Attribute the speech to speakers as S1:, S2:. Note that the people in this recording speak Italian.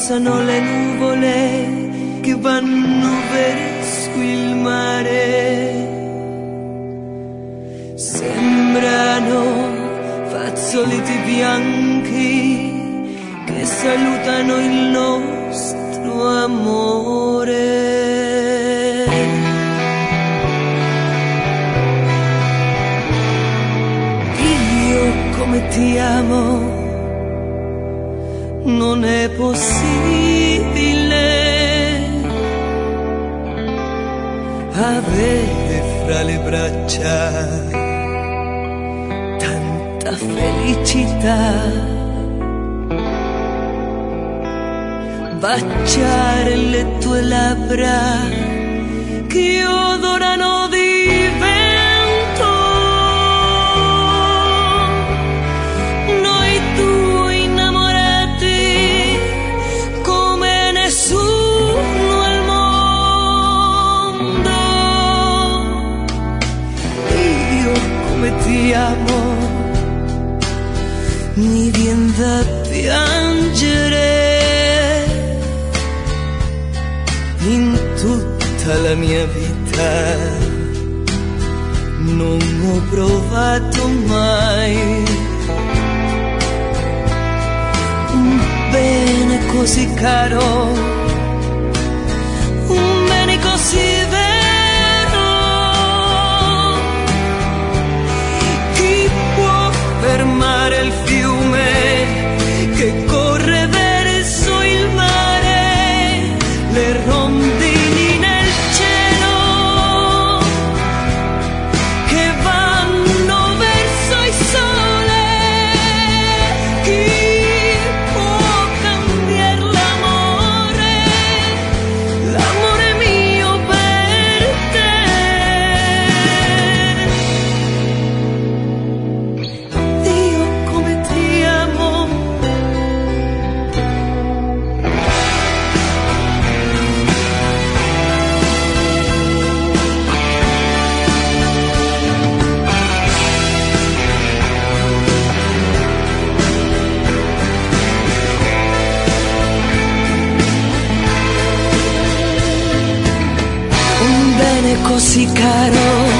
S1: passano le nuvole che vanno verso il mare. Sembrano fazzoliti bianchi che salutano il nostro amore. Io come ti amo, non è possibile avere fra le braccia tanta felicità. Baciare le tue labbra che odorano di vento. Noi due innamorati come nessuno al mondo. Io come ti amo, mi vien da piangere. In tutta la mia vita non ho provato mai un bene così caro, un bene così vero. Chi può fermare il fiume che corre verso il mare? Le rondini nel cielo che vanno verso il sole. Chi può cambiare l'amore, l'amore mio per te? Io come ti amo, un bene così caro,